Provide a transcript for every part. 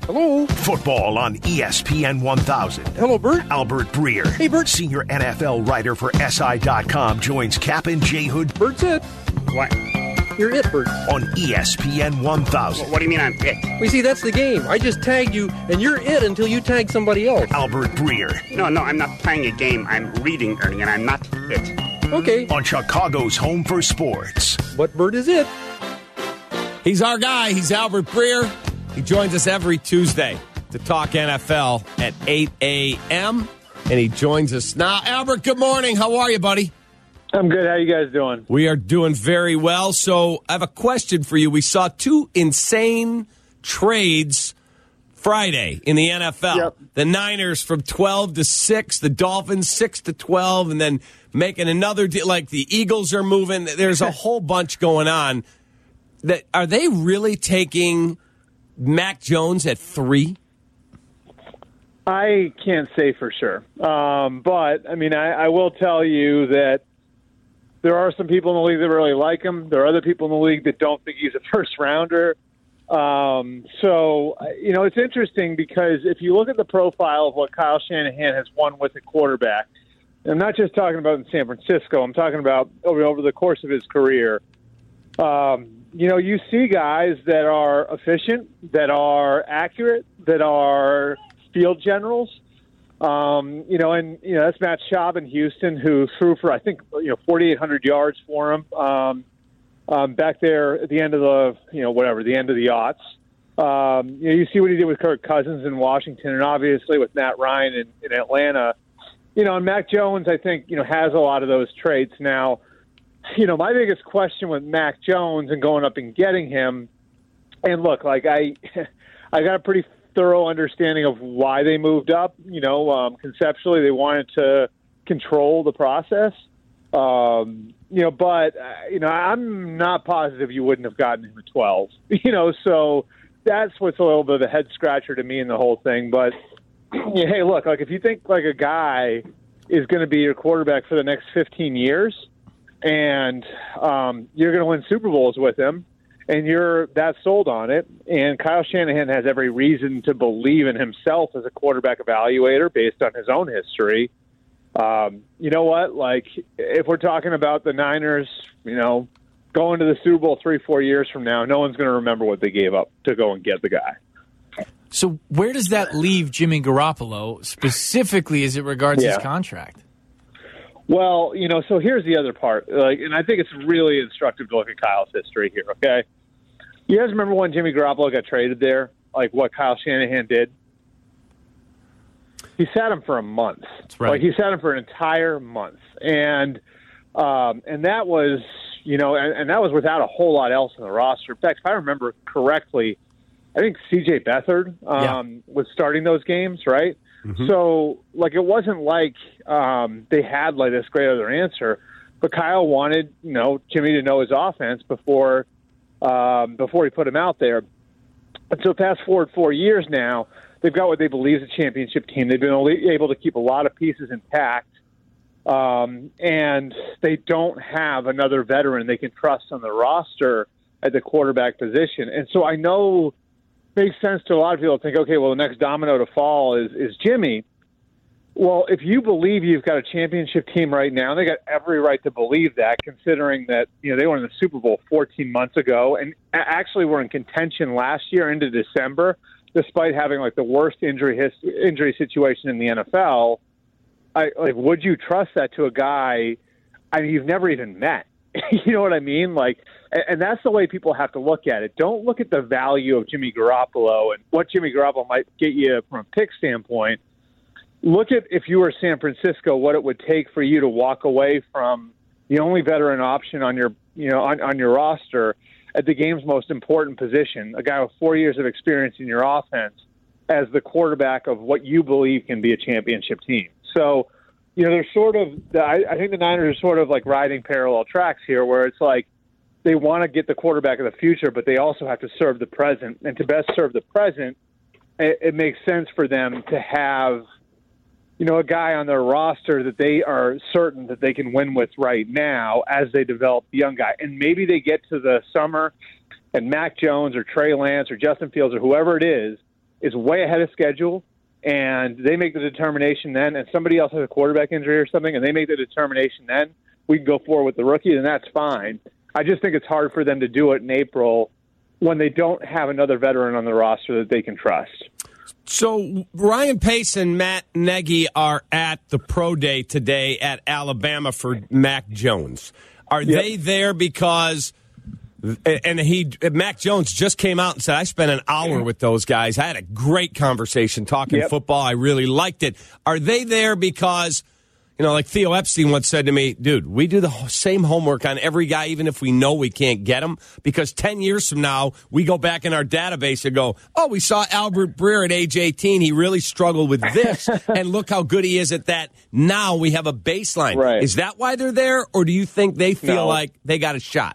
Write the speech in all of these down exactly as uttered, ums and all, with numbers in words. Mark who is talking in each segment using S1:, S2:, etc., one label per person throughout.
S1: Hello?
S2: Football on E S P N one thousand.
S1: Hello, Bert.
S2: Albert Breer.
S1: Hey, Bert.
S2: Senior N F L writer for S I dot com joins Cap and J Hood.
S1: Bert's it.
S3: What?
S1: You're it, Bert.
S2: On E S P N one thousand.
S3: What do you mean I'm it?
S1: We see, that's the game. I just tagged you, and you're it until you tag somebody else.
S2: Albert Breer.
S3: No, no, I'm not playing a game. I'm reading, Ernie, and I'm not it.
S1: Okay.
S2: On Chicago's home for sports.
S1: But Bert is it.
S4: He's our guy. He's Albert Breer. He joins us every Tuesday to talk N F L at eight a.m., and he joins us now. Albert, good morning. How are you, buddy?
S5: I'm good. How you guys doing?
S4: We are doing very well. So I have a question for you. We saw two insane trades Friday in the N F L.
S5: Yep.
S4: The Niners from twelve to six, the Dolphins six to twelve, and then making another deal. Like the Eagles are moving. There's a whole bunch going on. That are they really taking Mac Jones at three?
S5: I can't say for sure. Um, but, I mean, I, I will tell you that there are some people in the league that really like him. There are other people in the league that don't think he's a first-rounder. Um, so, you know, it's interesting because if you look at the profile of what Kyle Shanahan has won with a quarterback, I'm not just talking about in San Francisco. I'm talking about over, over the course of his career. Um You know, you see guys that are efficient, that are accurate, that are field generals. Um, you know, and, you know, that's Matt Schaub in Houston, who threw for, I think, you know, forty-eight hundred yards for him um, um, back there at the end of the, you know, whatever, the end of the aughts. Um, you know, you see what he did with Kirk Cousins in Washington and obviously with Matt Ryan in, in Atlanta. You know, and Mac Jones, I think, you know, has a lot of those traits now. You know, my biggest question with Mac Jones and going up and getting him, and look, like I, I got a pretty thorough understanding of why they moved up. You know, um, conceptually, they wanted to control the process. Um, you know, but uh, you know, I'm not positive you wouldn't have gotten him at twelve. You know, so that's what's a little bit of a head scratcher to me in the whole thing. But yeah, hey, look, like if you think like a guy is going to be your quarterback for the next fifteen years. And um, you're going to win Super Bowls with him, and you're that sold on it. And Kyle Shanahan has every reason to believe in himself as a quarterback evaluator based on his own history. Um, you know what? Like, if we're talking about the Niners, you know, going to the Super Bowl three, four years from now, no one's going to remember what they gave up to go and get the guy.
S6: So where does that leave Jimmy Garoppolo, specifically as it regards
S5: yeah.
S6: his contract?
S5: Well, you know, so here's the other part, like, and I think it's really instructive to look at Kyle's history here, okay? You guys remember when Jimmy Garoppolo got traded there, like what Kyle Shanahan did? He sat him for a month.
S6: That's right.
S5: Like, he sat him for an entire month. And um, and that was, you know, and, and that was without a whole lot else in the roster. In fact, if I remember correctly, I think C J Beathard um, yeah. was starting those games, right? Mm-hmm. So, like, it wasn't like um, they had, like, this great other answer. But Kyle wanted, you know, Jimmy to know his offense before um, before he put him out there. And so fast forward four years now, they've got what they believe is a championship team. They've been able to keep a lot of pieces intact. Um, and they don't have another veteran they can trust on the roster at the quarterback position. And so I know makes sense to a lot of people to think, okay, well, the next domino to fall is, is Jimmy. Well, if you believe you've got a championship team right now, they got every right to believe that, considering that, you know, they were in the Super Bowl fourteen months ago and actually were in contention last year into December, despite having like the worst injury his, injury situation in the N F L. I, like, would you trust that to a guy I mean, you've never even met? You know what I mean? Like, and, and that's the way people have to look at it. Don't look at the value of Jimmy Garoppolo and what Jimmy Garoppolo might get you from a pick standpoint. Look at, if you were San Francisco, what it would take for you to walk away from the only veteran option on your, you know, on, on your roster at the game's most important position, a guy with four years of experience in your offense as the quarterback of what you believe can be a championship team. So, you know, they're sort of, I, I think the Niners are sort of like riding parallel tracks here where it's like they want to get the quarterback of the future, but they also have to serve the present. And to best serve the present, it, it makes sense for them to have, you know, a guy on their roster that they are certain that they can win with right now as they develop the young guy. And maybe they get to the summer and Mac Jones or Trey Lance or Justin Fields or whoever it is is way ahead of schedule, and they make the determination then, and somebody else has a quarterback injury or something, and they make the determination then, we can go forward with the rookie, then that's fine. I just think it's hard for them to do it in April when they don't have another veteran on the roster that they can trust.
S4: So Ryan Pace and Matt Nagy are at the pro day today at Alabama for Mac Jones. Are yep. they there because and he Mac Jones just came out and said, I spent an hour with those guys. I had a great conversation talking yep. football. I really liked it. Are they there because, you know, like Theo Epstein once said to me, dude, we do the same homework on every guy, even if we know we can't get him, because ten years from now, we go back in our database and go, oh, we saw Albert Breer at age eighteen. He really struggled with this, and look how good he is at that. Now we have a baseline.
S5: Right.
S4: Is that why they're there, or do you think they feel
S5: no.
S4: like they got a shot?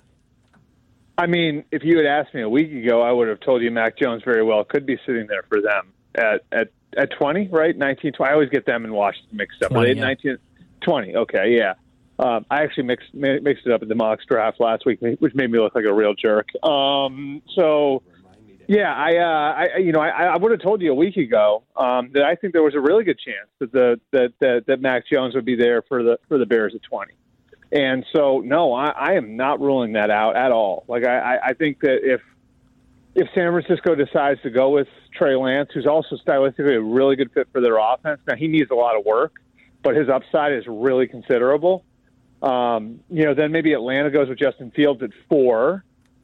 S5: I mean, if you had asked me a week ago, I would have told you Mac Jones very well could be sitting there for them at at, at twenty, right? nineteen, twenty. I always get them and Washington mixed up.
S6: twenty,
S5: Are they
S6: yeah.
S5: nineteen? twenty, okay, yeah. Um, I actually mixed mixed it up at the Mox draft last week, which made me look like a real jerk. Um, so, yeah, I, uh, I you know, I, I would have told you a week ago um, that I think there was a really good chance that the that, that that Mac Jones would be there for the for the Bears at twenty. And so, no, I, I am not ruling that out at all. Like, I, I think that if if San Francisco decides to go with Trey Lance, who's also stylistically a really good fit for their offense, now he needs a lot of work, but his upside is really considerable. Um, you know, then maybe Atlanta goes with Justin Fields at four.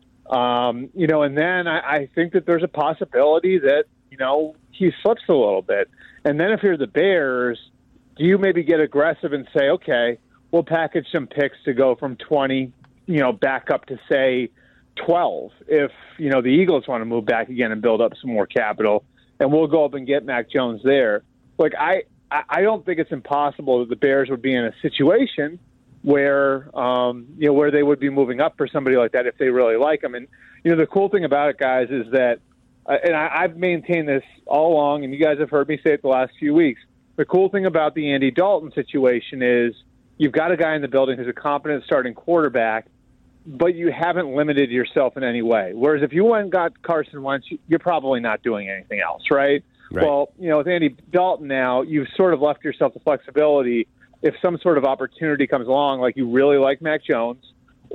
S5: Um, you know, and then I, I think that there's a possibility that, you know, he slips a little bit. And then if you're the Bears, do you maybe get aggressive and say, okay, we'll package some picks to go from twenty, you know, back up to, say, twelve if, you know, the Eagles want to move back again and build up some more capital, and we'll go up and get Mac Jones there. Like, I, I don't think it's impossible that the Bears would be in a situation where, um, you know, where they would be moving up for somebody like that if they really like him. And, you know, the cool thing about it, guys, is that, uh, and I, I've maintained this all along, and you guys have heard me say it the last few weeks, the cool thing about the Andy Dalton situation is you've got a guy in the building who's a competent starting quarterback, but you haven't limited yourself in any way. Whereas if you went and got Carson Wentz, you're probably not doing anything else, right?
S4: Right.
S5: Well, you know, with Andy Dalton now, you've sort of left yourself the flexibility. If some sort of opportunity comes along, like you really like Mac Jones,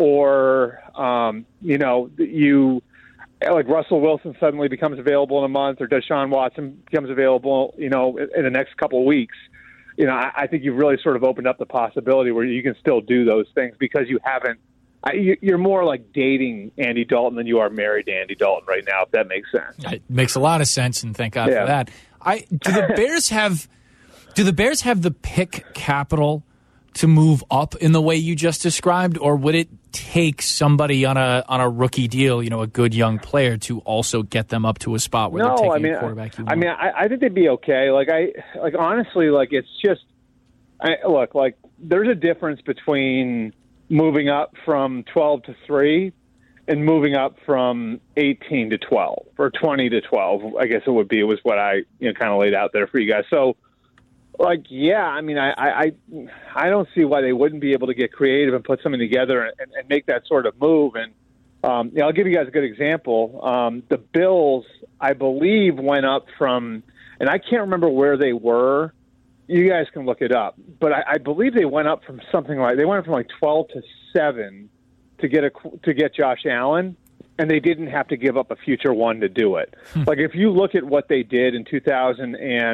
S5: or, um, you know, you like Russell Wilson suddenly becomes available in a month, or Deshaun Watson becomes available, you know, in the next couple of weeks, you know, I, I think you've really sort of opened up the possibility where you can still do those things because you haven't. I, you, you're more like dating Andy Dalton than you are married to Andy Dalton right now, if that makes sense.
S6: It makes a lot of sense, and thank God
S5: yeah.
S6: for that. I do the Bears have do the Bears have the pick capital to move up in the way you just described, or would it take somebody on a on a rookie deal, you know, a good young player, to also get them up to a spot where
S5: no,
S6: they're taking
S5: I mean,
S6: a quarterback you
S5: I
S6: want?
S5: mean, I, I think they'd be okay. Like I like honestly, like it's just I, look like there's a difference between moving up from twelve to three and moving up from eighteen to twelve or twenty to twelve. I guess it would be. It was what I you know kind of laid out there for you guys. So. Like, yeah, I mean, I, I I don't see why they wouldn't be able to get creative and put something together and, and make that sort of move. And um, you know, I'll give you guys a good example. Um, the Bills, I believe, went up from, and I can't remember where they were. You guys can look it up. But I, I believe they went up from something like, they went from like twelve to seven to get a to get Josh Allen. And they didn't have to give up a future one to do it. Like if you look at what they did in two thousand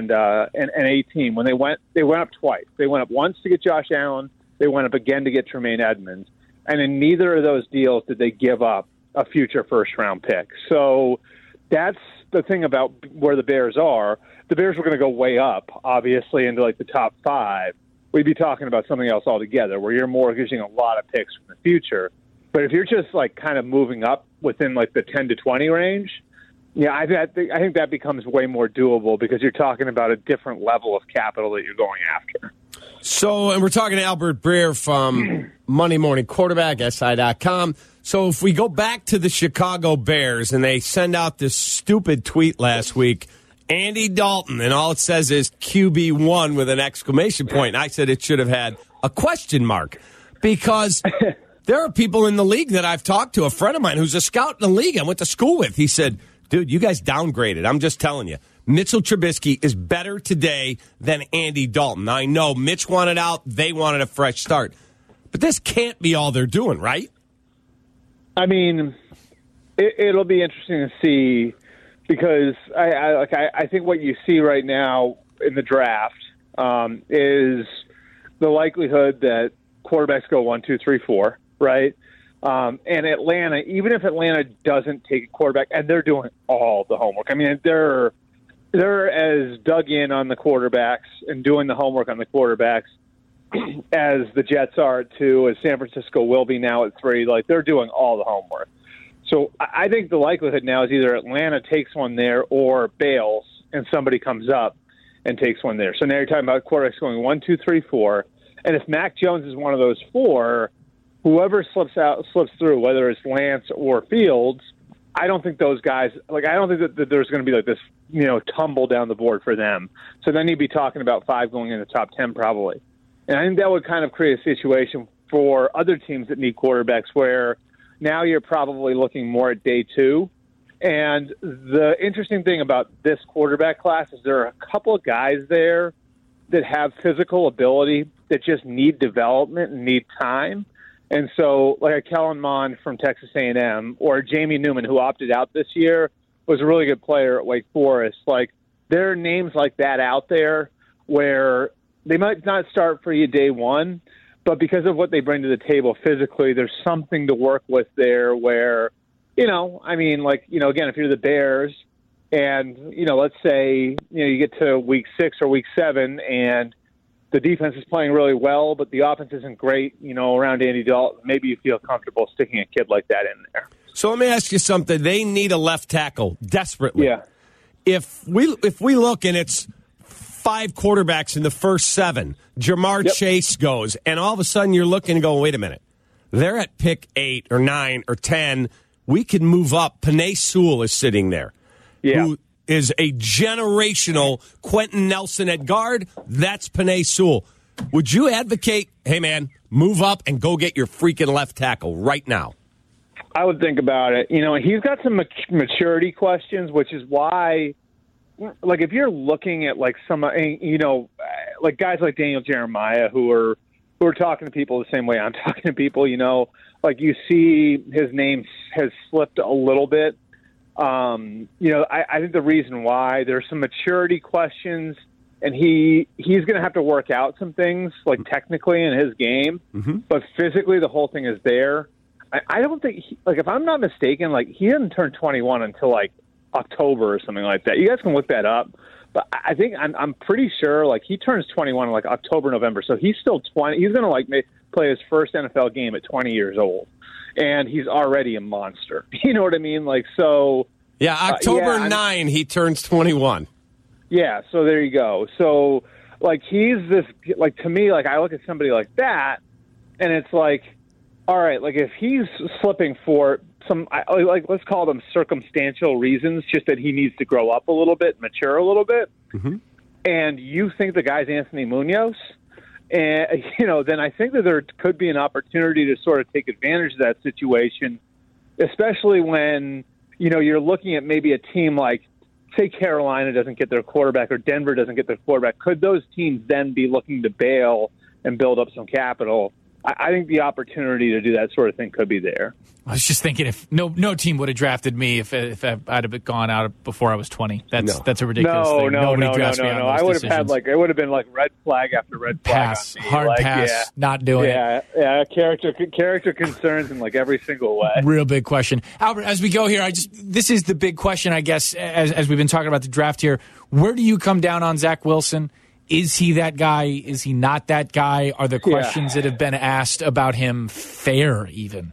S5: eighteen, when they went, they went up twice. They went up once to get Josh Allen. They went up again to get Tremaine Edmonds. And in neither of those deals did they give up a future first round pick. So that's the thing about where the Bears are. The Bears were going to go way up, obviously, into like the top five. We'd be talking about something else altogether, where you're mortgaging a lot of picks from the future. But if you're just like kind of moving up within like the ten to twenty range, yeah, I, I think I think that becomes way more doable because you're talking about a different level of capital that you're going after.
S4: So, and we're talking to Albert Breer from Monday Morning Quarterback, S I dot com. So if we go back to the Chicago Bears and they send out this stupid tweet last week, Andy Dalton, and all it says is Q B one with an exclamation point. And I said it should have had a question mark because there are people in the league that I've talked to. A friend of mine who's a scout in the league I went to school with, he said, dude, you guys downgraded. I'm just telling you. Mitchell Trubisky is better today than Andy Dalton. Now, I know Mitch wanted out. They wanted a fresh start. But this can't be all they're doing, right?
S5: I mean, it, it'll be interesting to see because I, I, like, I, I think what you see right now in the draft um, is the likelihood that quarterbacks go one, two, three, four, right? Um, and Atlanta, even if Atlanta doesn't take a quarterback, and they're doing all the homework. I mean, they're they're as dug in on the quarterbacks and doing the homework on the quarterbacks as the Jets are at two, as San Francisco will be now at three. Like, they're doing all the homework. So I think the likelihood now is either Atlanta takes one there or bails and somebody comes up and takes one there. So now you're talking about quarterbacks going one, two, three, four. And if Mac Jones is one of those four, whoever slips out, slips through, whether it's Lance or Fields, I don't think those guys, like, I don't think that, that there's going to be like this, you know, tumble down the board for them. So then you'd be talking about five going in the top ten probably. And I think that would kind of create a situation for other teams that need quarterbacks where now you're probably looking more at day two. And the interesting thing about this quarterback class is there are a couple of guys there that have physical ability that just need development and need time. And so, like a Kellen Mond from Texas A and M or Jamie Newman, who opted out this year, was a really good player at Wake Forest. Like, there are names like that out there where they might not start for you day one, but because of what they bring to the table physically, there's something to work with there where, you know, I mean, like, you know, again, if you're the Bears and, you know, let's say, you know, you get to week six or week seven and the defense is playing really well, but the offense isn't great, you know, around Andy Dalton, maybe you feel comfortable sticking a kid like that in there.
S4: So let me ask you something. They need a left tackle desperately.
S5: Yeah.
S4: If we if we look and it's five quarterbacks in the first seven, Jamar
S5: Yep.
S4: Chase goes, and all of a sudden you're looking and going, wait a minute. They're at pick eight or nine or ten. We could move up. Penei Sewell is sitting there.
S5: Yeah.
S4: Who is a generational Quentin Nelson at guard. That's Penei Sewell. Would you advocate, hey, man, move up and go get your freaking left tackle right now?
S5: I would think about it. You know, he's got some mat- maturity questions, which is why, like, if you're looking at, like, some, you know, like guys like Daniel Jeremiah who are who are talking to people the same way I'm talking to people, you know, like you see his name has slipped a little bit. Um, you know, I, I think the reason why there's some maturity questions, and he he's going to have to work out some things, like technically in his game, mm-hmm. but physically the whole thing is there. I, I don't think, he, like, if I'm not mistaken, like he didn't turn twenty-one until like October or something like that. You guys can look that up, but I think I'm I'm pretty sure like he turns twenty-one in like October, November, so he's still twenty. He's going to like make, play his first N F L game at twenty years old. And he's already a monster. You know what I mean? Like, so.
S4: Yeah, October
S5: uh, yeah,
S4: ninth, he turns twenty-one.
S5: Yeah, so there you go. So, like, he's this, like, to me, like, I look at somebody like that, and it's like, all right, like, if he's slipping for some, like, let's call them circumstantial reasons, just that he needs to grow up a little bit, mature a little bit, mm-hmm. and you think the guy's Anthony Munoz, and, you know, then I think that there could be an opportunity to sort of take advantage of that situation, especially when, you know, you're looking at maybe a team like, say, Carolina doesn't get their quarterback or Denver doesn't get their quarterback. Could those teams then be looking to bail and build up some capital? I, I think the opportunity to do that sort of thing could be there.
S6: I was just thinking if no no team would have drafted me if if I'd have gone out before I was twenty. That's
S4: no.
S6: that's a ridiculous
S5: no,
S6: thing.
S5: No,
S6: Nobody
S5: no, no,
S6: drafts
S5: no,
S6: me on
S5: no.
S6: those
S5: I would have
S6: decisions.
S5: had like it would have been like red flag after red flag.
S6: Pass,
S5: on me.
S6: hard
S5: like,
S6: pass,
S5: yeah.
S6: not doing
S5: yeah,
S6: it.
S5: Yeah, yeah, character character concerns in like every single way.
S6: Real big question, Albert. As we go here, I just this is the big question, I guess. As as we've been talking about the draft here, where do you come down on Zach Wilson? Is he that guy? Is he not that guy? Are the questions yeah. that have been asked about him fair even?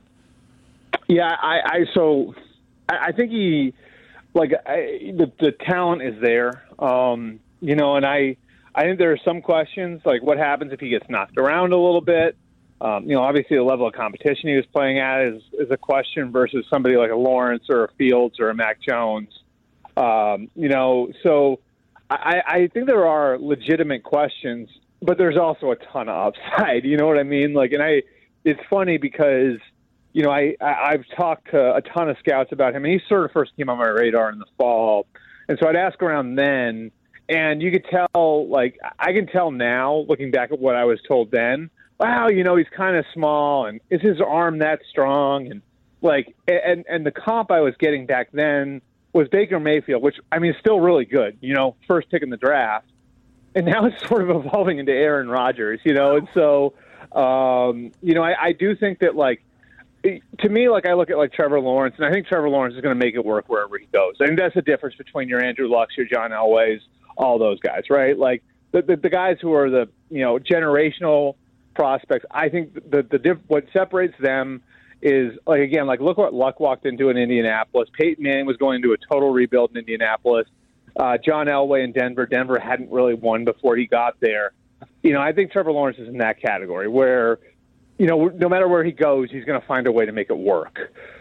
S5: Yeah, I, I so I, I think he like I, the the talent is there, um, you know, and I I think there are some questions like what happens if he gets knocked around a little bit. Um, you know, obviously the level of competition he was playing at is is a question versus somebody like a Lawrence or a Fields or a Mac Jones. Um, you know, so I, I think there are legitimate questions, but there's also a ton of upside. You know what I mean? Like, and I it's funny because. You know, I, I, I've talked to a ton of scouts about him, and he sort of first came on my radar in the fall. And so I'd ask around then, and you could tell, like, I can tell now, looking back at what I was told then, wow, you know, he's kind of small, and is his arm that strong? And, like, and, and the comp I was getting back then was Baker Mayfield, which, I mean, is still really good, you know, first pick in the draft. And now it's sort of evolving into Aaron Rodgers, you know, and so, um, you know, I, I do think that, like, to me, like, I look at, like, Trevor Lawrence, and I think Trevor Lawrence is going to make it work wherever he goes. I think that's the difference between your Andrew Lucks, your John Elways, all those guys, right? Like, the, the, the guys who are the, you know, generational prospects, I think the, the diff- what separates them is, like, again, like, look what Luck walked into in Indianapolis. Peyton Manning was going into a total rebuild in Indianapolis. Uh, John Elway in Denver. Denver hadn't really won before he got there. You know, I think Trevor Lawrence is in that category where, you know, no matter where he goes, he's going to find a way to make it work.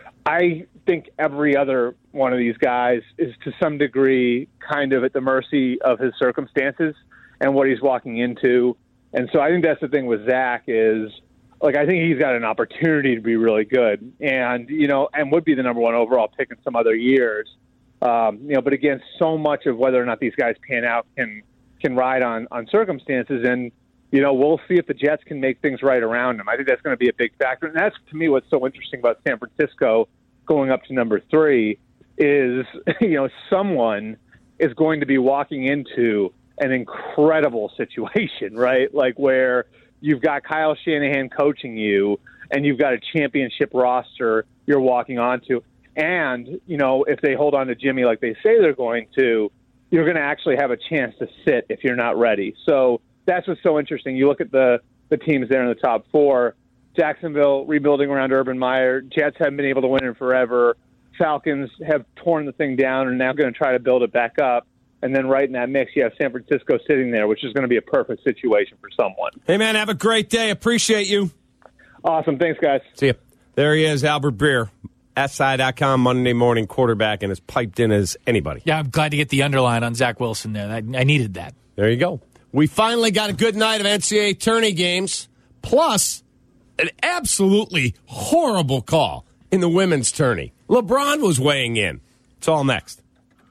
S5: I think every other one of these guys is to some degree kind of at the mercy of his circumstances and what he's walking into. And so I think that's the thing with Zach is, like, I think he's got an opportunity to be really good and, you know, and would be the number one overall pick in some other years. Um, you know, but again, so much of whether or not these guys pan out can can ride on, on circumstances. And, you know, we'll see if the Jets can make things right around them. I think that's going to be a big factor. And that's, to me, what's so interesting about San Francisco going up to number three is, you know, someone is going to be walking into an incredible situation, right? Like where you've got Kyle Shanahan coaching you and you've got a championship roster you're walking onto. And, you know, if they hold on to Jimmy like they say they're going to, you're going to actually have a chance to sit if you're not ready. So that's what's so interesting. You look at the, the teams there in the top four. Jacksonville rebuilding around Urban Meyer. Jets haven't been able to win in forever. Falcons have torn the thing down and are now going to try to build it back up. And then right in that mix, you have San Francisco sitting there, which is going to be a perfect situation for someone.
S4: Hey, man, have a great day. Appreciate you.
S5: Awesome. Thanks, guys.
S4: See ya. There he is, Albert Breer. S I dot com Monday morning quarterback and as piped in as anybody.
S6: Yeah, I'm glad to get the underline on Zach Wilson there. I, I needed that.
S4: There you go. We finally got a good night of N C double A tourney games, plus an absolutely horrible call in the women's tourney. LeBron was weighing in. It's all next.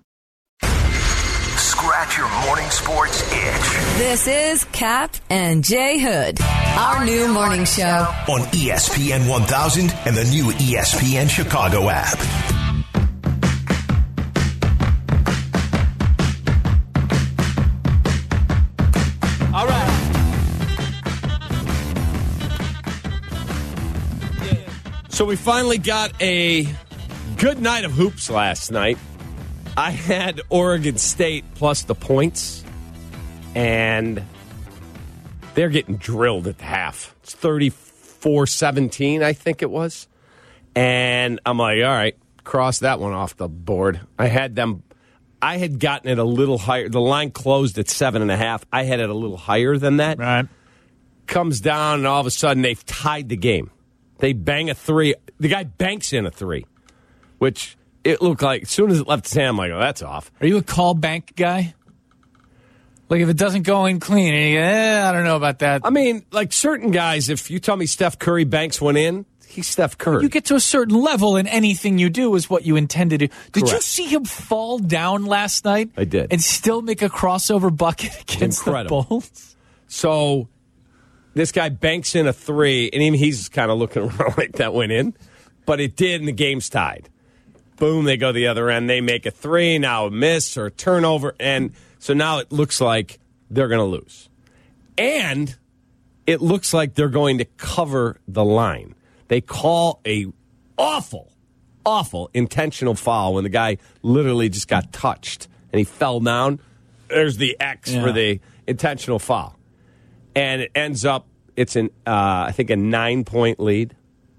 S2: Scratch your morning sports itch.
S7: This is Cap and Jay Hood, our new morning show
S2: On E S P N one thousand and the new E S P N Chicago app.
S4: All right. So we finally got a good night of hoops last night. I had Oregon State plus the points, and they're getting drilled at the half. It's thirty-four seventeen, I think it was. And I'm like, all right, cross that one off the board. I had them, I had gotten it a little higher. The line closed at seven and a half. I had it a little higher than that.
S6: Right.
S4: Comes down, and all of a sudden they've tied the game. They bang a three. The guy banks in a three, which it looked like as soon as it left his hand, I'm like, oh, that's off.
S6: Are you a call bank guy? Like, if it doesn't go in clean, and you go, eh, I don't know about that.
S4: I mean, like certain guys, if you tell me Steph Curry banks one in, he's Steph Curry.
S6: You get to a certain level, and anything you do is what you intend to do. Did
S4: Correct.
S6: you see him fall down last night?
S4: I did.
S6: And still make a crossover bucket against
S4: Incredible.
S6: the Bulls?
S4: So this guy banks in a three, and even he's kind of looking around like that went in. But it did, and the game's tied. Boom, they go the other end. They make a three, now a miss or a turnover. And so now it looks like they're going to lose. And it looks like they're going to cover the line. They call a awful, awful intentional foul when the guy literally just got touched and he fell down. There's the X
S6: Yeah.
S4: for the intentional foul. And it ends up, it's an, uh, I think, a nine-point lead.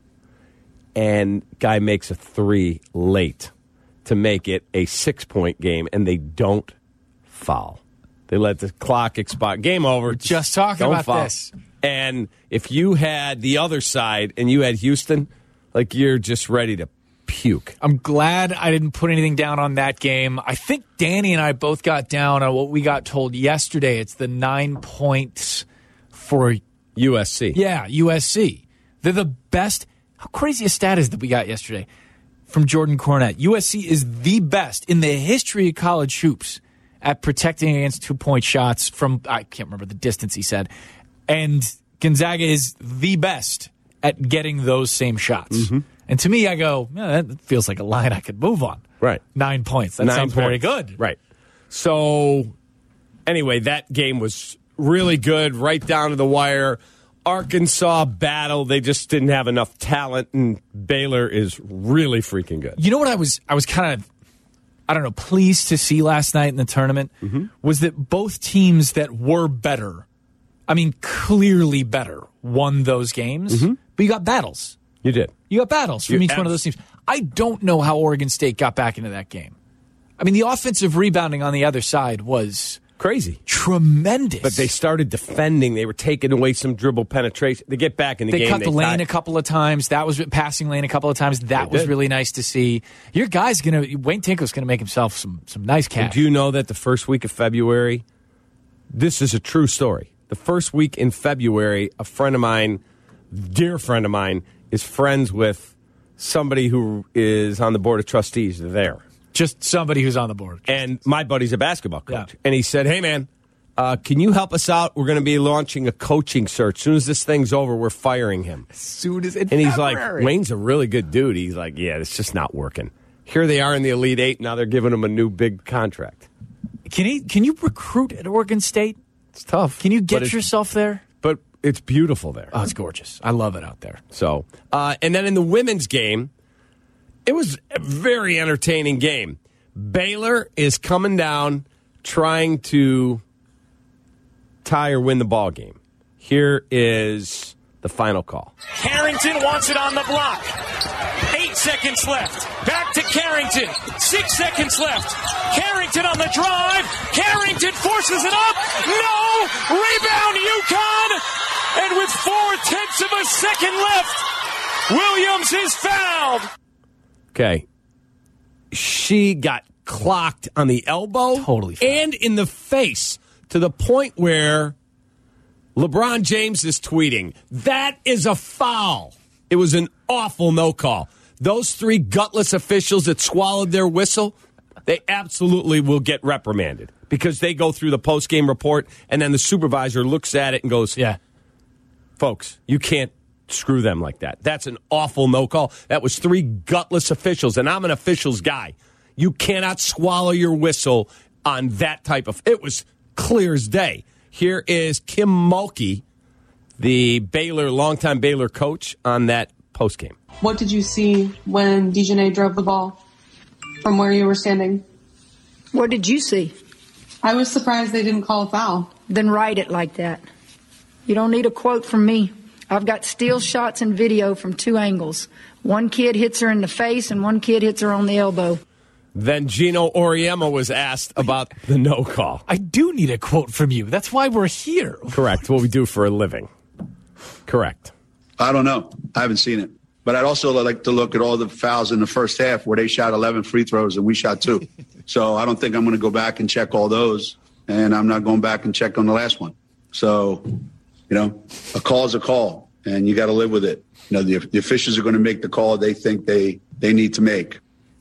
S4: And guy makes a three late to make it a six-point game, and they don't foul. They let the clock expire. Game over.
S6: We're just talking
S4: Don't
S6: about
S4: foul.
S6: this.
S4: And if you had the other side and you had Houston, like you're just ready to puke.
S6: I'm glad I didn't put anything down on that game. I think Danny and I both got down on what we got told yesterday. It's the nine points for,
S4: U S C.
S6: yeah, U S C. They're the best. How crazy a stat is that we got yesterday? from Jordan Cornette. U S C is the best in the history of college hoops at protecting against two-point shots from, I can't remember the distance he said. And Gonzaga is the best at getting those same shots. Mm-hmm. And to me, I go, yeah, that feels like a line I could move on.
S4: Right.
S6: Nine points. That
S4: Nine
S6: sounds
S4: points.
S6: very good.
S4: Right. So, anyway, that game was really good, right down to the wire. Arkansas battle. They just didn't have enough talent, and Baylor is really freaking good.
S6: You know what I was I was kind of, I don't know, pleased to see last night in the tournament mm-hmm. was that both teams that were better, I mean, clearly better, won those games, mm-hmm. but you got battles.
S4: You did.
S6: You got battles from you each abs- one of those teams. I don't know how Oregon State got back into that game. I mean, the offensive rebounding on the other side was
S4: crazy.
S6: Tremendous.
S4: But they started defending. They were taking away some dribble penetration. They get back in the
S6: they
S4: game.
S6: Cut they cut the lane
S4: tied.
S6: a couple of times. That was passing lane a couple of times. That
S4: they
S6: was
S4: did.
S6: really nice to see. Your guy's going to, Wayne Tinkle's going to make himself some, some nice cash.
S4: And do you know that the first week of February, this is a true story. The first week in February, a friend of mine, dear friend of mine, is friends with somebody who is on the board of trustees there.
S6: Just somebody who's on the board.
S4: And my buddy's a basketball coach.
S6: Yeah.
S4: And he said, hey, man, uh, can you help us out? We're going to be launching a coaching search. As soon as this thing's over, we're firing him.
S6: As soon as it
S4: And he's like, Wayne's a really good dude. He's like, yeah, it's just not working. Here they are in the Elite Eight. Now they're giving him a new big contract.
S6: Can he? Can you recruit at Oregon State?
S4: It's tough.
S6: Can you get yourself there?
S4: But it's beautiful there.
S6: Oh, it's gorgeous. I love it out there.
S4: So, uh, and then in the women's game, it was a very entertaining game. Baylor is coming down trying to tie or win the ball game. Here is the final call.
S8: Carrington wants it on the block. Eight seconds left. Back to Carrington. Six seconds left. Carrington on the drive. Carrington forces it up. No! Rebound, UConn! And with four-tenths of a second left, Williams is fouled.
S4: Okay. She got clocked on the elbow.
S6: Totally fouled.
S4: And in the face to the point where LeBron James is tweeting, that is a foul. It was an awful no call. Those three gutless officials that swallowed their whistle, they absolutely will get reprimanded because they go through the post-game report and then the supervisor looks at it and goes,
S6: yeah,
S4: folks, you can't screw them like that. That's an awful no call. That was three gutless officials, and I'm an officials guy. You cannot swallow your whistle on that type of... It was clear as day. Here is Kim Mulkey, the Baylor, longtime Baylor coach, on that postgame.
S9: What did you see when Dejanay drove the ball from where you were standing?
S10: What did you see?
S9: I was surprised they didn't call a foul.
S10: Then write it like that. You don't need a quote from me. I've got still shots and video from two angles. One kid hits her in the face and one kid hits her on the elbow.
S4: Then Gino Auriemma was asked about the no call.
S6: I do need a quote from you. That's why we're here.
S4: Correct. What we do for a living. Correct.
S11: I don't know. I haven't seen it. But I'd also like to look at all the fouls in the first half where they shot eleven free throws and we shot two. So I don't think I'm going to go back and check all those. And I'm not going back and check on the last one. So, you know, a call is a call, and you got to live with it. You know, the, the officials are going to make the call they think they, they need to make.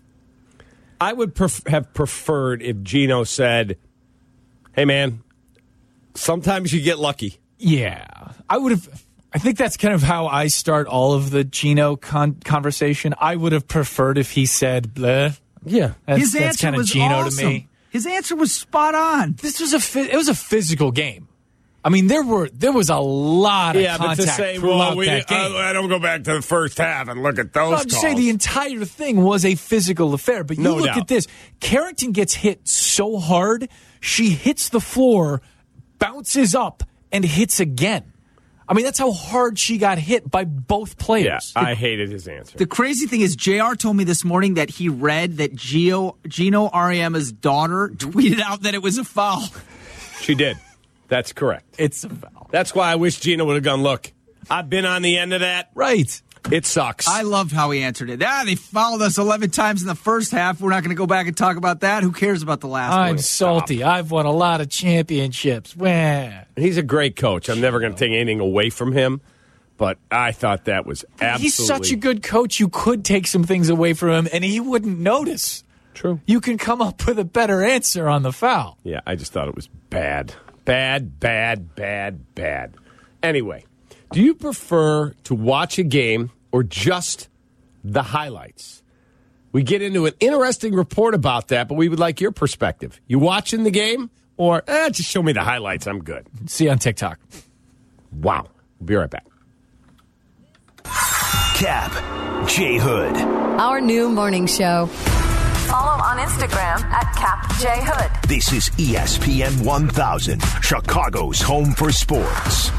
S4: I would pref- have preferred if Gino said, hey, man, sometimes you get lucky.
S6: Yeah. I would have... I think that's kind of how I start all of the Gino con- conversation. I would have preferred if he said, bleh.
S4: Yeah.
S6: That's,
S12: His
S6: that's
S12: answer
S6: kind of
S12: was
S6: Gino
S12: awesome.
S6: to me.
S12: His answer was spot on.
S6: This was a it was a physical game. I mean, there were there was a lot of
S4: yeah,
S6: contact
S4: but to say,
S6: throughout
S4: well, we,
S6: that game.
S4: I, I don't go back to the first half and look at those
S6: no, I'm
S4: calls.
S6: just saying the entire thing was a physical affair. But you
S4: No
S6: look
S4: doubt.
S6: at this. Carrington gets hit so hard, she hits the floor, bounces up, and hits again. I mean, that's how hard she got hit by both players.
S4: Yeah, I hated his answer.
S12: The crazy thing is, J R told me this morning that he read that Gio, Gino Auriemma's daughter tweeted out that it was a foul.
S4: She did. That's correct.
S6: It's a foul.
S4: That's why I wish Gino would have gone, look, I've been on the end of that.
S6: Right.
S4: It sucks.
S12: I loved how he answered it. Ah, they fouled us eleven times in the first half. We're not going to go back and talk about that. Who cares about the last
S6: I'm
S12: one?
S6: salty. I've won a lot of championships. Wah.
S4: He's a great coach. I'm never going to take anything away from him. but I thought that was absolutely...
S6: He's such a good coach. You could take some things away from him, and he wouldn't notice.
S4: True.
S6: You can come up with a better answer on the foul.
S4: Yeah, I just thought it was bad. Bad, bad, bad, bad. Anyway, do you prefer to watch a game or just the highlights? We get into an interesting report about that, but we would like your perspective. You watching the game or eh, just show me the highlights? I'm good.
S6: See you on TikTok.
S4: Wow. We'll be right back.
S2: Cap, J Hood.
S7: Our new morning show. Follow on Instagram at Cap J Hood.
S2: This is E S P N one thousand, Chicago's home for sports.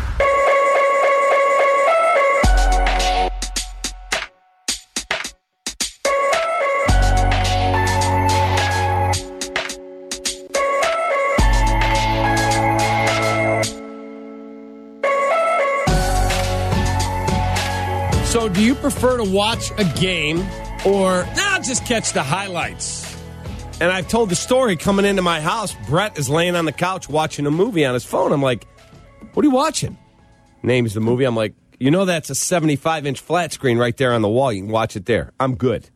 S4: So do you prefer to watch a game or nah, just catch the highlights? And I've told the story coming into my house. Brett is laying on the couch watching a movie on his phone. I'm like, what are you watching? Names the movie. I'm like, you know that's a seventy-five inch flat screen right there on the wall. You can watch it there. I'm good.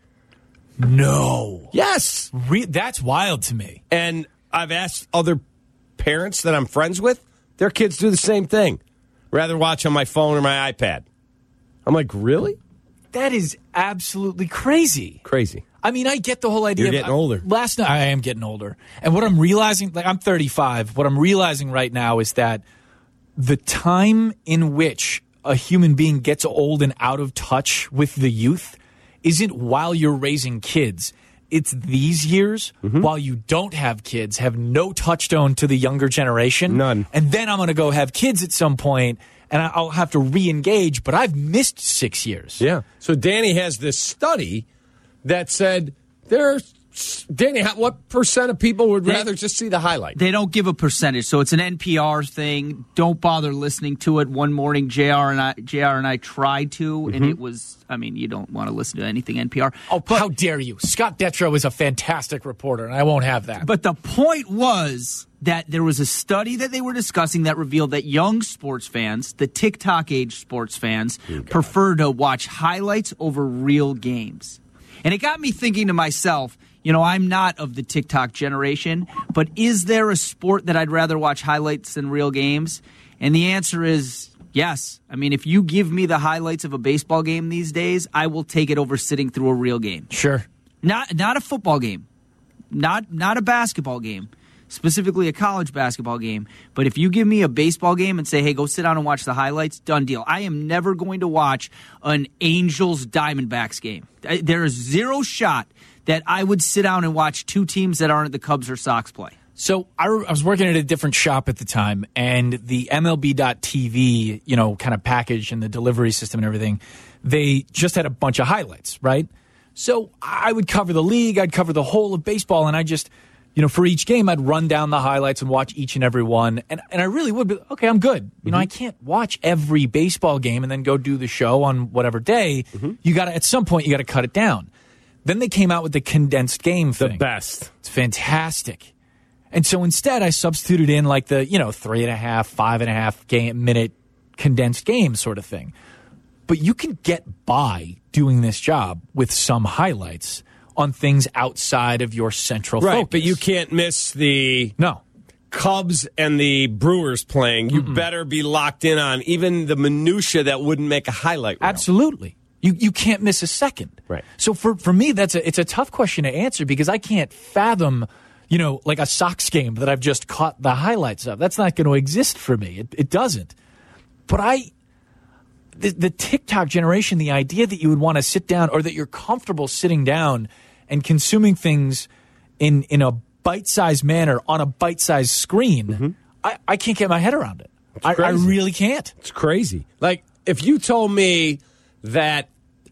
S6: No.
S4: Yes.
S6: Re- that's wild to me.
S4: And I've asked other parents that I'm friends with. Their kids do the same thing. Rather watch on my phone or my iPad. I'm like, really?
S6: That is absolutely crazy.
S4: Crazy.
S6: I mean, I get the whole idea.
S4: You're getting
S6: of,
S4: older.
S6: Last night, I am getting older. And what I'm realizing, like I'm thirty-five, what I'm realizing right now is that the time in which a human being gets old and out of touch with the youth isn't while you're raising kids. It's these years, mm-hmm. while you don't have kids, have no touchstone to the younger generation.
S4: None.
S6: And then I'm going to go have kids at some point, and I'll have to re-engage, but I've missed six years.
S4: Yeah. So Danny has this study that said there's Danny, how, what percent of people would rather they, just see the highlight?
S12: They don't give a percentage, so it's an N P R thing. Don't bother listening to it. One morning, J R and I, J R and I tried to, mm-hmm. and it was. I mean, you don't want to listen to anything N P R.
S6: Oh, but, how dare you! Scott Detrow is a fantastic reporter, and I won't have that.
S12: But the point was that there was a study that they were discussing that revealed that young sports fans, the TikTok age sports fans, oh, prefer to watch highlights over real games. And it got me thinking to myself, you know, I'm not of the TikTok generation, but is there a sport that I'd rather watch highlights than real games? And the answer is yes. I mean, if you give me the highlights of a baseball game these days, I will take it over sitting through a real game.
S6: Sure.
S12: Not not a football game, not not a basketball game, specifically a college basketball game. But if you give me a baseball game and say, hey, go sit down and watch the highlights, done deal. I am never going to watch an Angels-Diamondbacks game. There is zero shot that I would sit down and watch two teams that aren't the Cubs or Sox play.
S6: So I, I was working at a different shop at the time, and the M L B dot T V, you know, kind of package and the delivery system and everything, they just had a bunch of highlights, right? So I would cover the league, I'd cover the whole of baseball, and I just, you know, for each game, I'd run down the highlights and watch each and every one, and and I really would be, okay, I'm good. You mm-hmm. know, I can't watch every baseball game and then go do the show on whatever day. Mm-hmm. You got to, at some point, you got to cut it down. Then they came out with the condensed game thing.
S4: The best.
S6: It's fantastic. And so instead, I substituted in like the, you know, three and a half, five and a half game, minute condensed game sort of thing. But you can get by doing this job with some highlights on things outside of your central
S4: right,
S6: focus.
S4: But you can't miss the
S6: no
S4: Cubs and the Brewers playing. You Mm-mm. better be locked in on even the minutia that wouldn't make a highlight reel.
S6: Absolutely. You you can't miss a second.
S4: Right.
S6: So for, for me, that's a it's a tough question to answer because I can't fathom, you know, like a Sox game that I've just caught the highlights of. That's not going to exist for me. It, it doesn't. But I, the, the TikTok generation, the idea that you would want to sit down or that you're comfortable sitting down and consuming things in in a bite-sized manner on a bite-sized screen, mm-hmm. I, I can't get my head around it. I, I really can't.
S4: It's crazy. Like, if you told me that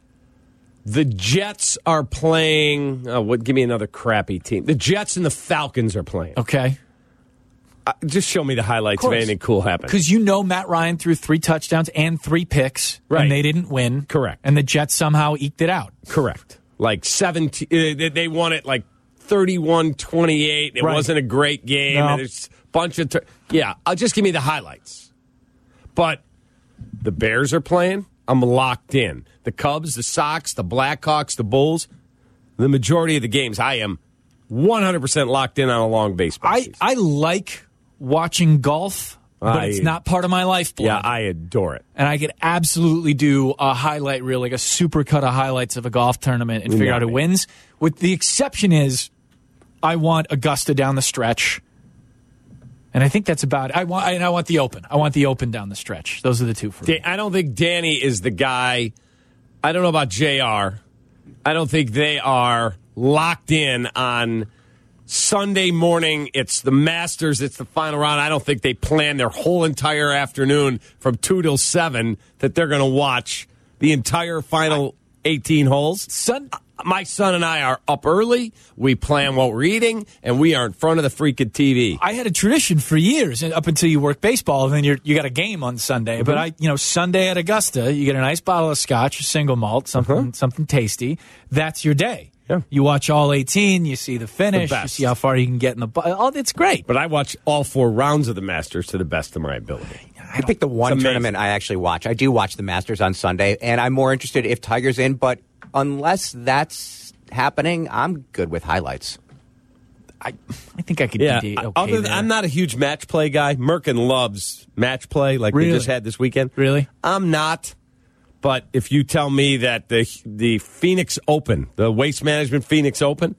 S4: the Jets are playing, oh, what? Give me another crappy team. The Jets and the Falcons are playing.
S6: Okay.
S4: Uh, just show me the highlights of, of anything cool happened.
S6: Because you know Matt Ryan threw three touchdowns and three picks,
S4: right.
S6: and they didn't win.
S4: Correct.
S6: And the Jets somehow eked it out.
S4: Correct. Like seventeen, uh, they won it like thirty-one twenty-eight. It right. wasn't a great game.
S6: No.
S4: And there's a bunch of, ter- yeah, I'll just give me the highlights. But the Bears are playing, I'm locked in. The Cubs, the Sox, the Blackhawks, the Bulls, the majority of the games, I am one hundred percent locked in on a long baseball
S6: I,
S4: season.
S6: I like watching golf, but
S4: I,
S6: it's not part of my life plan.
S4: Yeah, I adore it.
S6: And I could absolutely do a highlight reel, like a super cut of highlights of a golf tournament and figure
S4: Yeah,
S6: out who
S4: man.
S6: wins. With the exception is, I want Augusta down the stretch. And I think that's about it. I want, and I want the Open. I want the Open down the stretch. Those are the two for me.
S4: I don't think Danny is the guy. I don't know about J R. I don't think they are locked in on Sunday morning. It's the Masters. It's the final round. I don't think they plan their whole entire afternoon from two till seven that they're going to watch the entire final eighteen holes.
S6: Son,
S4: my son and I are up early. We plan what we're eating, and we are in front of the freaking T V.
S6: I had a tradition for years, and up until you work baseball, and then you're, you got a game on Sunday. Mm-hmm. But I, you know, Sunday at Augusta, you get a nice bottle of scotch, a single malt, something, uh-huh. something tasty. That's your day.
S4: Yeah.
S6: You watch all eighteen, you see the finish,
S4: The
S6: you
S4: best.
S6: see how far you can get in the. Oh, it's great.
S4: But I watch all four rounds of the Masters to the best of my ability.
S13: I think the one
S4: It's
S13: tournament I actually watch, I do watch the Masters on Sunday, and I'm more interested if Tiger's in, but unless that's happening, I'm good with highlights.
S6: I I think I could
S4: Yeah,
S6: be okay
S4: other than,
S6: there.
S4: I'm not a huge match play guy. Merkin loves match play like
S6: Really?
S4: they just had this weekend.
S6: Really?
S4: I'm not. But if you tell me that the the Phoenix Open, the Waste Management Phoenix Open,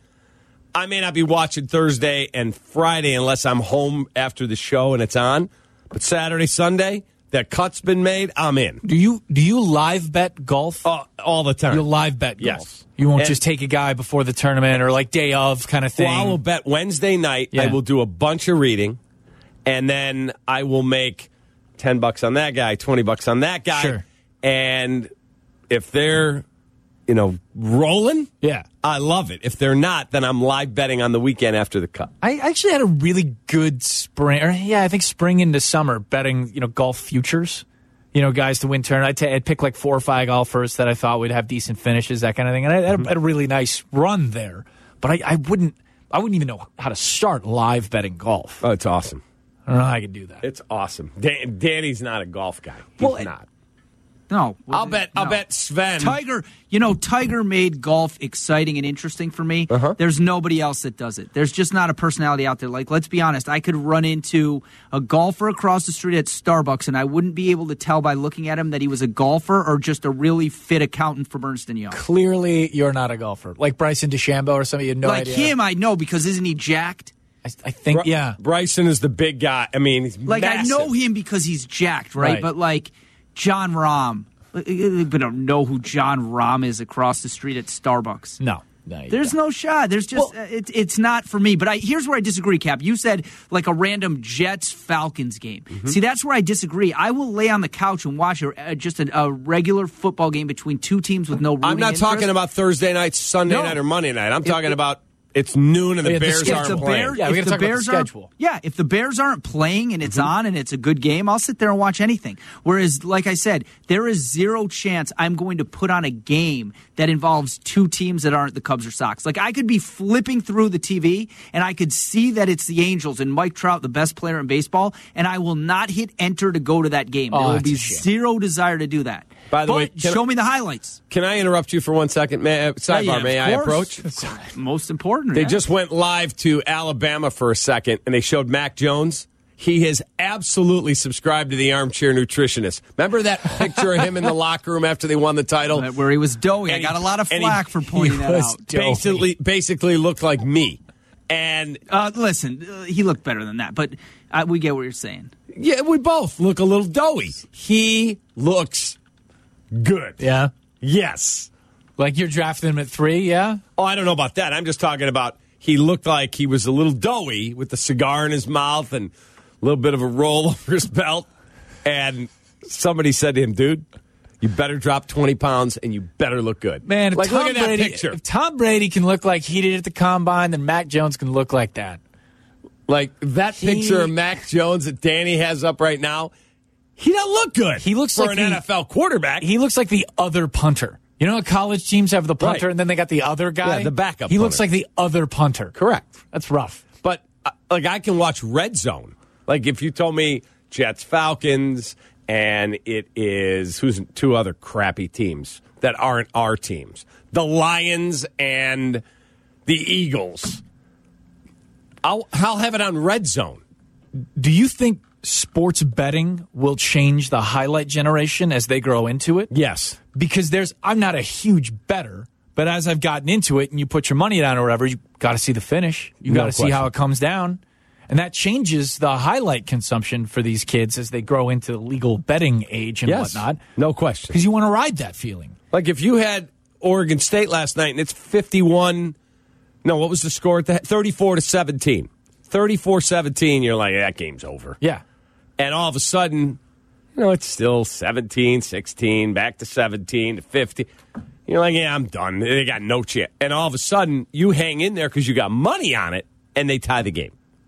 S4: I may not be watching Thursday and Friday unless I'm home after the show and it's on. But Saturday, Sunday, that cut's been made, I'm in.
S6: Do you do you live bet golf?
S4: Uh, all the time.
S6: You'll live bet golf.
S4: Yes.
S6: You won't
S4: And-
S6: just take a guy before the tournament or like day of kind of thing.
S4: Well, I will bet Wednesday night.
S6: Yeah.
S4: I will do a bunch of reading, and then I will make ten bucks on that guy, twenty bucks on that guy.
S6: Sure.
S4: And if they're, you know, rolling,
S6: Yeah.
S4: I love it. If they're not, then I'm live betting on the weekend after the cut.
S6: I actually had a really good spring, or yeah, I think spring into summer betting, you know, golf futures. You know, guys to win turn. I'd, t- I'd pick like four or five golfers that I thought would have decent finishes, that kind of thing. And I had a, had a really nice run there. But I, I wouldn't, I wouldn't even know how to start live betting golf.
S4: Oh, it's awesome.
S6: I don't know how I could do that.
S4: It's awesome. Dan- Danny's not a golf guy. He's
S12: Well,
S4: not.
S12: No.
S4: I'll bet. I'll
S12: no.
S4: bet Sven.
S12: Tiger, you know, Tiger made golf exciting and interesting for me.
S4: Uh-huh.
S12: There's nobody else that does it. There's just not a personality out there. Like, let's be honest, I could run into a golfer across the street at Starbucks, and I wouldn't be able to tell by looking at him that he was a golfer or just a really fit accountant from Ernst and Young.
S6: Clearly, you're not a golfer. Like Bryson DeChambeau or something, you had no
S12: like
S6: idea.
S12: him, I know, because isn't he jacked?
S6: I, I think,
S4: Bry-
S6: yeah.
S4: Bryson is the big guy. I mean, he's
S12: Like,
S4: massive.
S12: I know him because he's jacked, right?
S6: Right.
S12: But, like, John Rahm. But I don't know who John Rahm is across the street at Starbucks.
S6: No. no you
S12: There's
S6: don't.
S12: no shot. There's just
S6: Well-
S12: uh, it, it's not for me. But I, here's where I disagree, Cap. You said like a random Jets Falcons game.
S6: Mm-hmm.
S12: See, that's where I disagree. I will lay on the couch and watch a, uh, just a, a regular football game between two teams with no.
S4: I'm
S12: rooting
S4: not
S12: interest.
S4: talking about Thursday night, Sunday
S12: No.
S4: night, or Monday night. I'm
S12: If-
S4: talking about it's noon and the
S6: Yeah, the
S4: Bears
S6: schedule.
S4: aren't
S12: If the
S4: playing.
S12: Bears,
S6: Yeah, we
S12: if
S6: gotta
S12: the
S6: talk about the
S12: Bears aren't,
S6: schedule.
S12: yeah, if the Bears aren't playing and it's on and it's a good game, I'll sit there and watch anything. Whereas, like I said, there is zero chance I'm going to put on a game that involves two teams that aren't the Cubs or Sox. Like, I could be flipping through the T V and I could see that it's the Angels and Mike Trout, the best player in baseball, and I will not hit enter to go to that game.
S6: Oh,
S12: there will
S6: that's
S12: be
S6: a shame.
S12: zero desire to do that.
S4: By the
S12: But
S4: way, can
S12: show
S4: I-
S12: me the highlights.
S4: Can I interrupt you for one second? May I, sidebar,
S12: Yeah, yeah,
S4: may
S12: of
S4: I
S12: course.
S4: approach?
S12: Most important.
S4: They
S12: yeah.
S4: just went live to Alabama for a second, and they showed Mac Jones. He has absolutely subscribed to the Armchair Nutritionist. Remember that picture of him in the locker room after they won the title?
S12: where he was doughy. I
S4: And he-
S12: got a lot of
S4: and he-
S12: flack for pointing
S6: he
S12: that
S6: was
S12: out.
S6: doughy.
S4: Basically, basically looked like me. And
S12: Uh, listen, uh, he looked better than that, but uh, we get what you're saying.
S4: yeah, we both look a little doughy. He looks good.
S6: Yeah.
S4: Yes.
S6: Like you're drafting him at three, yeah?
S4: Oh, I don't know about that. I'm just talking about he looked like he was a little doughy with the cigar in his mouth and a little bit of a roll over his belt. And somebody said to him, dude, you better drop twenty pounds and you better look good.
S6: Man, if
S4: like,
S6: Tom
S4: look at that
S6: Brady,
S4: picture.
S6: If Tom Brady can look like he did at the combine, then Mac Jones can look like that.
S4: Like that
S6: He-
S4: picture of Mac Jones that Danny has up right now, he doesn't look good.
S6: He looks
S4: for
S6: like
S4: an
S6: the-
S4: N F L quarterback.
S6: He looks like the other punter. You know how college teams have the punter
S4: Right.
S6: and then they got the other guy?
S4: Yeah, the backup
S6: He looks
S4: punter.
S6: like the other punter.
S4: Correct.
S6: That's rough.
S4: But uh, like I can watch Red Zone. Like if you told me Jets Falcons and it is who's two other crappy teams that aren't our teams, the Lions and the Eagles. I'll, I'll have it on Red Zone.
S6: Do you think sports betting will change the highlight generation as they grow into it?
S4: Yes.
S6: Because there's, I'm not a huge bettor, but as I've gotten into it and you put your money down or whatever, you got to see the finish. You got to see how it comes down. And that changes the highlight consumption for these kids as they grow into the legal betting age and
S4: yes.
S6: whatnot.
S4: No question.
S6: Because you want to ride that feeling.
S4: Like if you had Oregon State last night and it's fifty-one, no, what was the score at the thirty-four to seventeen? thirty-four seventeen, you're like, that game's over.
S6: Yeah.
S4: And all of a sudden, you know, it's still seventeen, sixteen, back to seventeen to fifty. You're like, yeah, I'm done. They got no chance. And all of a sudden, you hang in there because you got money on it, and they tie the game.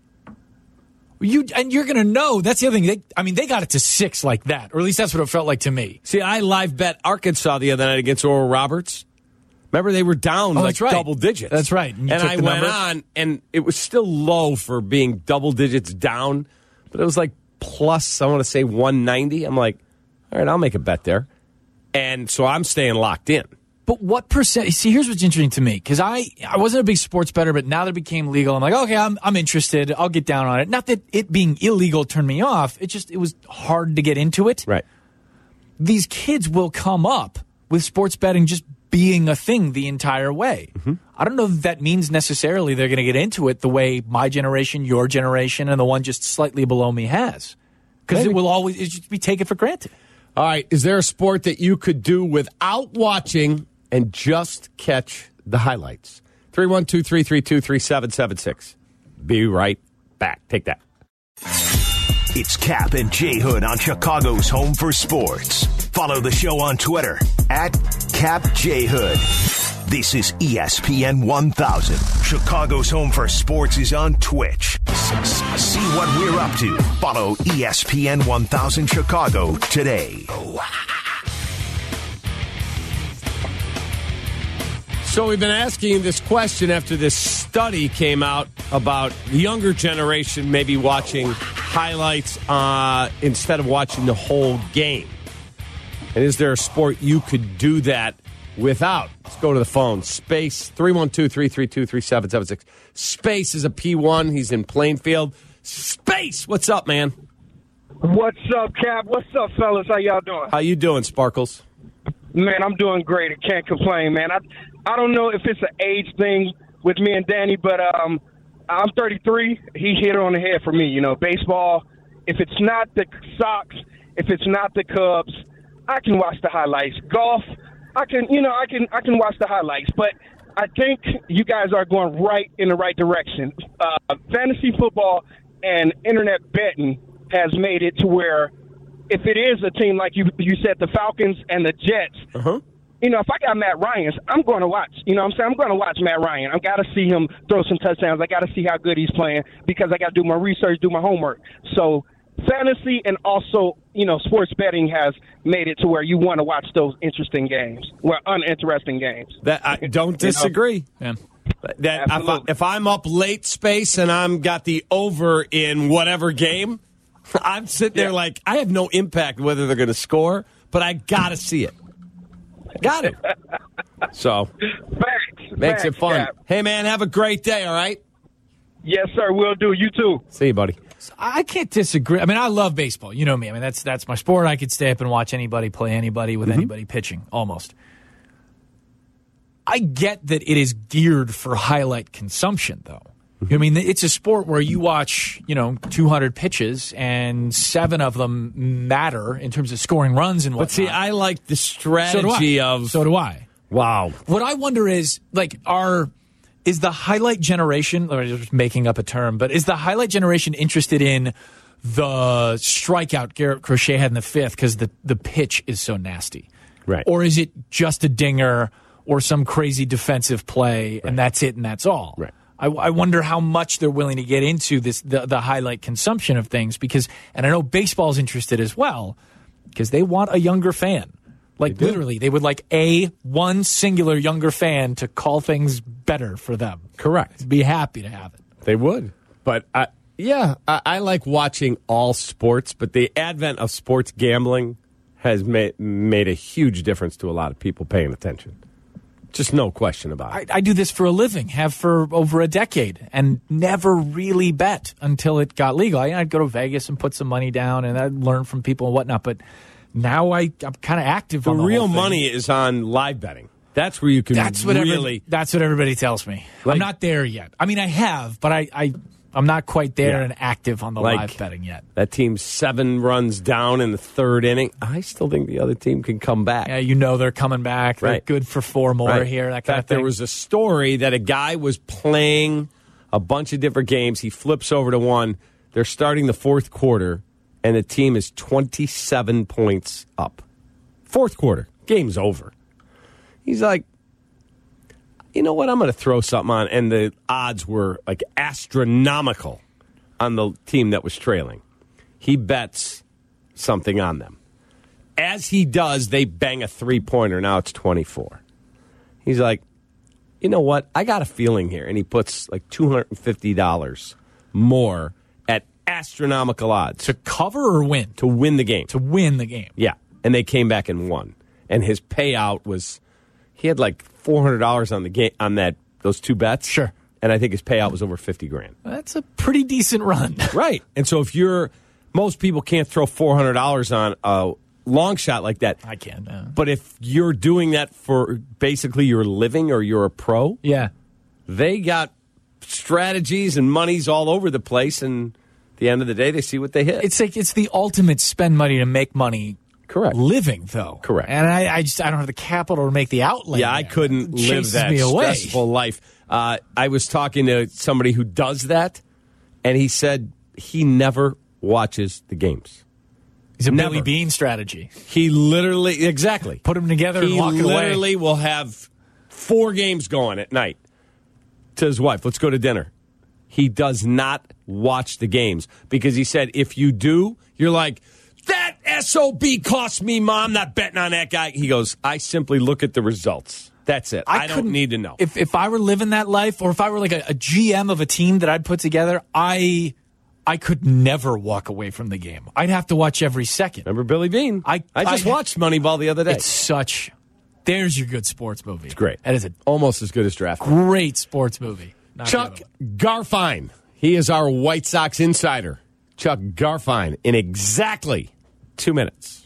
S6: You and you're going to know. That's the other thing. They, I mean, they got it to six like that, or at least that's what it felt like to me.
S4: See, I live bet Arkansas the other night against Oral Roberts. Remember, they were down
S6: oh,
S4: like
S6: right.
S4: double digits.
S6: That's right.
S4: And,
S6: and
S4: I went
S6: number.
S4: on, and it was still low for being double digits down, but it was like plus, I want to say one ninety. I'm like, all right, I'll make a bet there. And so I'm staying locked in.
S6: But what percent? See, here's what's interesting to me, because I, I wasn't a big sports bettor, but now that it became legal, I'm like, okay, I'm I'm interested. I'll get down on it. Not that it being illegal turned me off. It just, it was hard to get into it.
S4: Right.
S6: These kids will come up with sports betting just being a thing the entire way.
S4: Mm-hmm.
S6: I don't know if that means necessarily they're going to get into it the way my generation, your generation, and the one just slightly below me has. Because it will always it just be taken for granted.
S4: All right. Is there a sport that you could do without watching and just catch the highlights? three one two, three three two, three seven seven six. Be right back. Take that.
S2: It's Cap and J Hood on Chicago's Home for Sports. Follow the show on Twitter at Cap J Hood. This is E S P N one thousand. Chicago's Home for Sports is on Twitch. See what we're up to. Follow E S P N one thousand Chicago today.
S4: So we've been asking this question after this study came out about the younger generation maybe watching highlights uh, instead of watching the whole game. And is there a sport you could do that without? Let's go to the phone. Space, three one two, three three two, three seven seven six. Space is a P one. He's in Plainfield. Space, what's up, man?
S14: What's up, Cap? What's up, fellas? How y'all doing?
S4: How you doing, Sparkles?
S14: Man, I'm doing great. I can't complain, man. I I don't know if it's an age thing with me and Danny, but um, I'm thirty-three. He hit it on the head for me. You know, baseball, if it's not the Sox, if it's not the Cubs, I can watch the highlights. Golf, I can, you know, I can I can watch the highlights. But I think you guys are going right in the right direction. Uh, fantasy football and internet betting has made it to where if it is a team like you you said, the Falcons and the Jets,
S4: uh-huh.
S14: you know, if I got Matt Ryan, I'm going to watch. You know what I'm saying? I'm going to watch Matt Ryan. I've got to see him throw some touchdowns. I got to see how good he's playing because I got to do my research, do my homework. So fantasy and also, you know, sports betting has made it to where you want to watch those interesting games, well, uninteresting games.
S4: That I don't disagree.
S6: Yeah.
S4: That if, I, if I'm up late, Space, and I'm got the over in whatever game, I'm sitting there yeah. like I have no impact whether they're going to score, but I got to see it. Got it. So
S14: Facts.
S4: makes
S14: Facts,
S4: it fun.
S14: Cap.
S4: Hey, man, have a great day, all right?
S14: Yes, sir, will do. You too.
S4: See you, buddy.
S6: I can't disagree. I mean, I love baseball. You know me. I mean, that's that's my sport. I could stay up and watch anybody play anybody with mm-hmm. anybody pitching, almost. I get that it is geared for highlight consumption, though. Mm-hmm. I mean, it's a sport where you watch, you know, two hundred pitches and seven of them matter in terms of scoring runs and whatnot.
S4: But see, I like the strategy
S6: so
S4: of...
S6: So do I.
S4: Wow.
S6: What I wonder is, like, are... Is the highlight generation, or just making up a term, but is the highlight generation interested in the strikeout Garrett Crochet had in the fifth because the, the pitch is so nasty?
S4: Right.
S6: Or is it just a dinger or some crazy defensive play right. and that's it and that's all?
S4: Right.
S6: I, I wonder how much they're willing to get into this the, the highlight consumption of things because, and I know baseball's interested as well because they want a younger fan. Like, they literally, they would like a one singular younger fan to call things better for them.
S4: Correct.
S6: Be happy to have it.
S4: They would. But I, Yeah, I, I like watching all sports, but the advent of sports gambling has made made a huge difference to a lot of people paying attention. Just no question about it.
S6: I, I do this for a living, have for over a decade, and never really bet until it got legal. I, I'd go to Vegas and put some money down, and I'd learn from people and whatnot. But now I, I'm kind of active
S4: the
S6: on the
S4: real
S6: whole thing.
S4: money is on live betting. That's where you can
S6: that's what
S4: really.
S6: Every, that's what everybody tells me.
S4: Like,
S6: I'm not there yet. I mean, I have, but I, I I'm not quite there
S4: Yeah.
S6: and active on the
S4: Like,
S6: live betting yet.
S4: That team's seven runs down in the third inning. I still think the other team can come back.
S6: Yeah, you know they're coming back. They're
S4: Right.
S6: good for four more
S4: Right.
S6: here. That
S4: In
S6: kind
S4: fact,
S6: of thing.
S4: there was a story that a guy was playing a bunch of different games. He flips over to one. They're starting the fourth quarter, and the team is twenty-seven points up. Fourth quarter. Game's over. He's like, you know what? I'm going to throw something on. And the odds were like astronomical on the team that was trailing. He bets something on them. As he does, they bang a three-pointer. Now it's twenty-four. He's like, you know what? I got a feeling here. And he puts like two hundred fifty dollars more at astronomical odds.
S6: To cover or win?
S4: To win the game.
S6: To win the game.
S4: Yeah. And they came back and won. And his payout was, he had like four hundred dollars on the game on that those two bets.
S6: Sure.
S4: And I think his payout was over fifty grand.
S6: That's a pretty decent run.
S4: Right. And so if you're, most people can't throw four hundred dollars on a long shot like that.
S6: I can. Uh,
S4: But if you're doing that for basically your living or you're a pro,
S6: yeah,
S4: they got strategies and monies all over the place. And at the end of the day, they see what they hit.
S6: It's like it's the ultimate spend money to make money.
S4: Correct.
S6: Living, though.
S4: Correct.
S6: And I, I just I don't have the capital to make the outlay.
S4: Yeah, I
S6: there.
S4: couldn't
S6: It
S4: live
S6: chases
S4: that
S6: me away.
S4: stressful life. Uh, I was talking to somebody who does that, and he said he never watches the games.
S6: It's a
S4: Never.
S6: Billy Bean strategy.
S4: He literally, exactly.
S6: Put them together
S4: He
S6: and walk away.
S4: literally will have four games going at night to his wife. Let's go to dinner. He does not watch the games because he said if you do, you're like, that S O B cost me, Mom. Not betting on that guy. He goes, I simply look at the results. That's it. I, I don't need to know.
S6: If if I were living that life, or if I were like a, a G M of a team that I'd put together, I I could never walk away from the game. I'd have to watch every second.
S4: Remember Billy Bean?
S6: I
S4: I just
S6: I,
S4: watched Moneyball the other day.
S6: It's such. There's your good sports movie.
S4: It's great.
S6: That is a
S4: almost as good as Draft.
S6: Great sports movie. Not
S4: Chuck Garfien. He is our White Sox insider. Chuck Garfien in exactly two minutes.